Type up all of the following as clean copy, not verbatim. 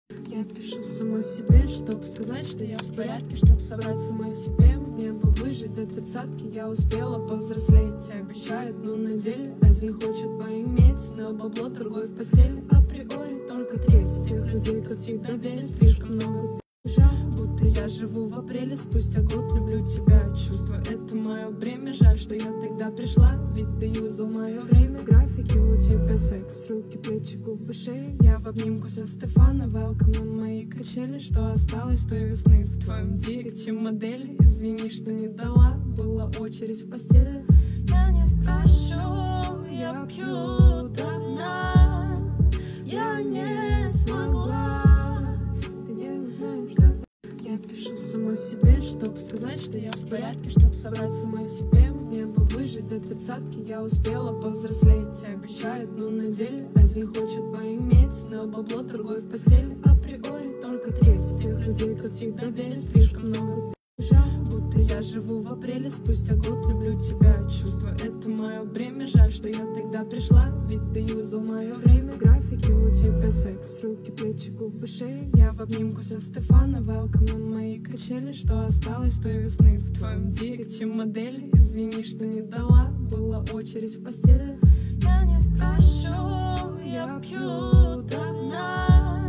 Я пишу самой себе, чтоб сказать, что я в порядке, чтоб собрать самой себе. Мне бы выжить до 30-ки, я успела повзрослеть. Обещают, но на деле один хочет поиметь. Снял бабло, другой в постели. Априори только треть всех людей, кто всегда верит. Слишком много жаль, будто я живу в апреле. Спустя год люблю тебя. Чувство — это мое бремя. Жаль, что я тогда пришла, ведь ты юзал мое время. В графике у тебя секс, руки, плечи, губы, шеи. Я в обнимку со Стефана, welcome на мои качели. Что осталось той весны в твоем директе модели? Извини, что не дала, была очередь в постели. Я не прошу, я пью до дна. Я не смогла, ты не узнаешь, что... Я пишу самой себе, чтоб сказать, что я в порядке, чтоб собрать самой себе. Мне бы выжить до 30-ки, я успела повзрослеть. Обещают, но на деле один хочет поиметь. Снял бабло, другой в постели. Априори только треть всех людей, кто всегда верит. Слишком много жаль, будто я живу в апреле. Спустя год люблю тебя. Чувство — это мое бремя. Жаль, что я тогда пришла, ведь ты юзал мое время. В графике у тебя секс, руки, плечи, губы, шеи. Я в обнимку со Стефана, welcome на мои качели. Что осталось той весны в твоем директе модели? Извини, что не дала, была очередь в постели. Я не прошу, я пью до дна.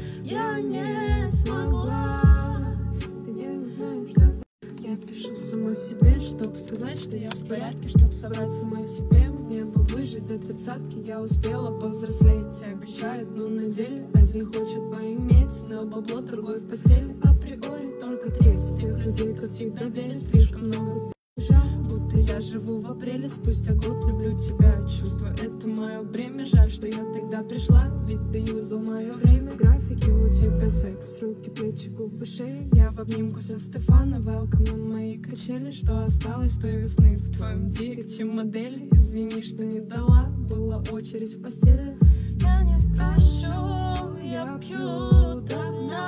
Я не смогла, ты не узнаешь, что... Я пишу самой себе, чтоб сказать, что я в порядке, чтоб собрать самой себе. Мне бы выжить до 30-ки, я успела повзрослеть. Обещают, но на деле один хочет поиметь. Снял бабло, другой в постели. Априори только треть всех людей, кто всегда верит. Слишком много жаль, будто я живу в апреле. Спустя год люблю тебя. Чувство — это мое бремя. Жаль, что я тогда пришла, ведь ты юзал мое время. В графике у тебя секс, руки, плечи, губы, шеи. Я в обнимку со Стефана, welcome на мои качели. Что осталось той весны в твоем директе модели? Извини, что не дала, была очередь в постели. Я не прошу, я пью до дна.